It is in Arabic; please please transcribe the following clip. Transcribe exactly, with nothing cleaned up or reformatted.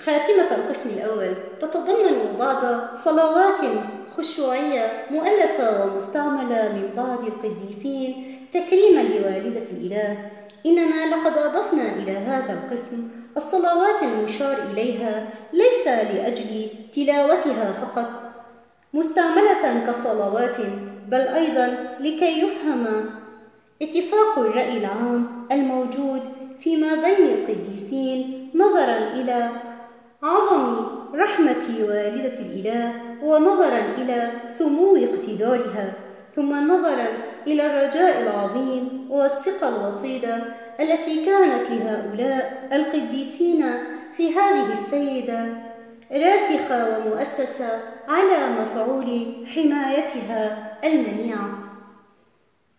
خاتمة القسم الأول تتضمن بعض صلوات خشوعية مؤلفة ومستعملة من بعض القديسين تكريما لوالدة الإله. إننا لقد أضفنا إلى هذا القسم الصلوات المشار إليها ليس لأجل تلاوتها فقط مستعملة كصلوات، بل أيضا لكي يفهم اتفاق الرأي العام الموجود فيما بين القديسين نظرا إلى عظم رحمة والدة الإله، ونظرا إلى سمو اقتدارها، ثم نظرا إلى الرجاء العظيم والثقة الوطيدة التي كانت لهؤلاء القديسين في هذه السيدة راسخة ومؤسسة على مفعول حمايتها المنيعة.